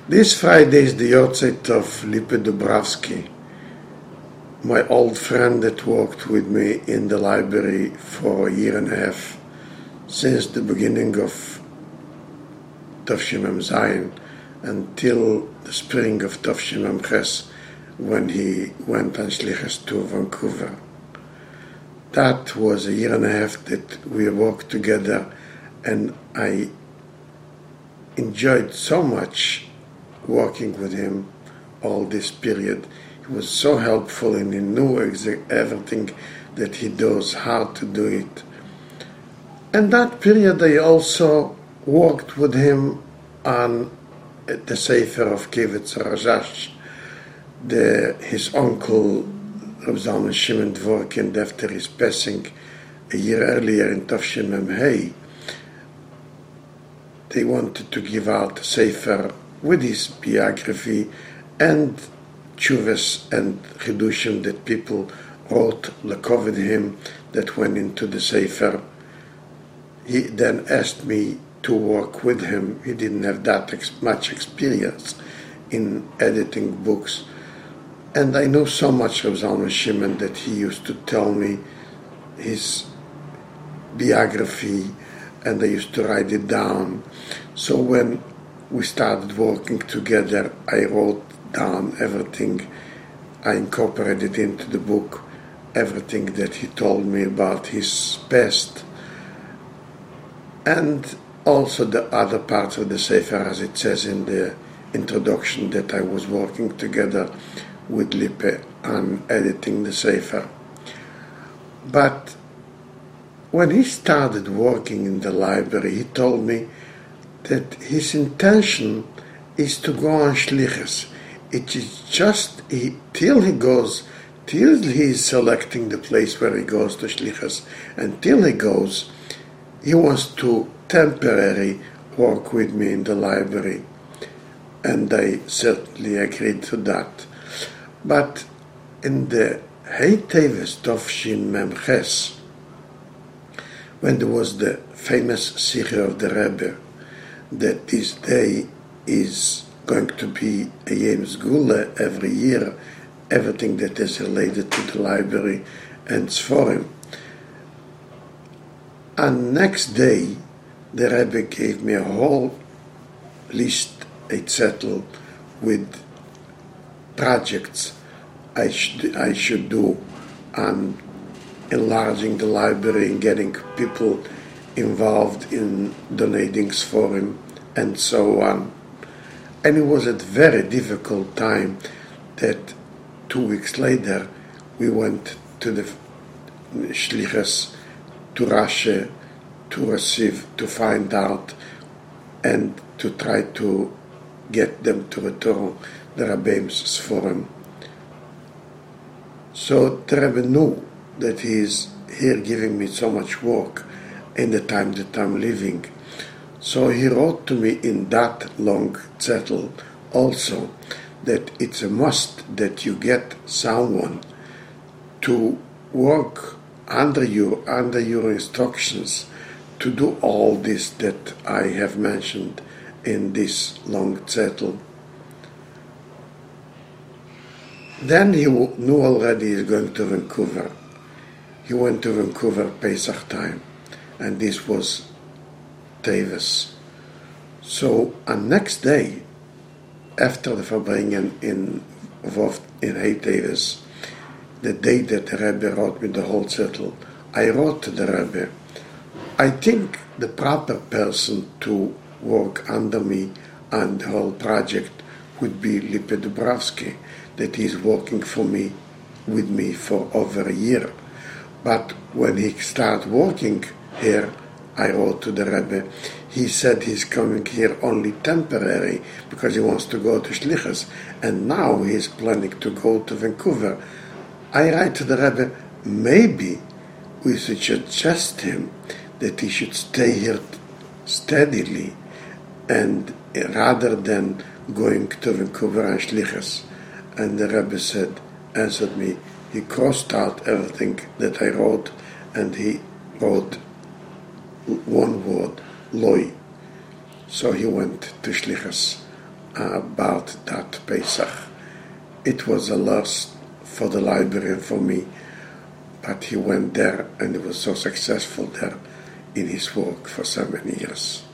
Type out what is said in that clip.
This Friday is the yahrzeit of Lippe Dubravsky, my old friend that worked with me in the library for a year and a half, since the beginning of Tavshimem Zayin until the spring of Tavshimem Ches, when he went on Shlichus to Vancouver. That was a year and a half that we worked together, and I enjoyed so much working with him all this period. He was so helpful, and he knew everything that he does, how to do it. And that period I also worked with him on the Sefer of Kivitz Rajash. His uncle, Rav Zalman Shimon Dvorkin, after his passing a year earlier in Tavshimem Hey, they wanted to give out a Sefer with his biography and tshuvas and chidushim that people wrote, lakovid him, that went into the Sefer. He then asked me to work with him. He didn't have that much experience in editing books. And I know so much of Zalman Shimon that he used to tell me his biography, and I used to write it down. So when we started working together, I wrote down everything. I incorporated into the book everything that he told me about his past, and also the other parts of the Sefer, as it says in the introduction, that I was working together with Lippe on editing the Sefer. But when he started working in the library, he told me that his intention is to go on shlichus. It is just till he is selecting the place where he goes to shlichus, until he goes, he wants to temporarily work with me in the library, and I certainly agreed to that. But in the Hey Teves Tavshin Mem Ches, when there was the famous Sikha of the Rebbe, that this day is going to be a Yom Zgula every year, everything that is related to the library and Sforim. And next day, the Rebbe gave me a whole list, a zettel, with projects I should do on enlarging the library and getting people involved in donating for him and so on. And it was a very difficult time that 2 weeks later we went to the Shlichus to Russia to receive, to find out, and to try to get them to return the Rabbeim's Sforim. So the Rebbe knew that he is here giving me so much work in the time that I'm living. So he wrote to me in that long zettel also that it's a must that you get someone to work under your instructions to do all this that I have mentioned in this long zettel. Then he knew already he's going to Vancouver. He went to Vancouver Pesach time, and this was Teves. So on next day, after the Farbringen involved in Hey Teves, the day that the Rebbe wrote me the whole zettel, I wrote to the Rebbe, I think the proper person to work under me on the whole project would be Lippe Dubravsky, that is working with me for over a year. But when he started working here, I wrote to the Rebbe, he said he's coming here only temporary because he wants to go to Shlichus, and now he's planning to go to Vancouver. I write to the Rebbe, maybe we should suggest him that he should stay here steadily, and rather than going to Vancouver and Shlichus. And the Rebbe answered me, he crossed out everything that I wrote, and he wrote one word, Loi. So he went to Shlichus about that Pesach. It was a loss for the library and for me, but he went there and he was so successful there in his work for so many years.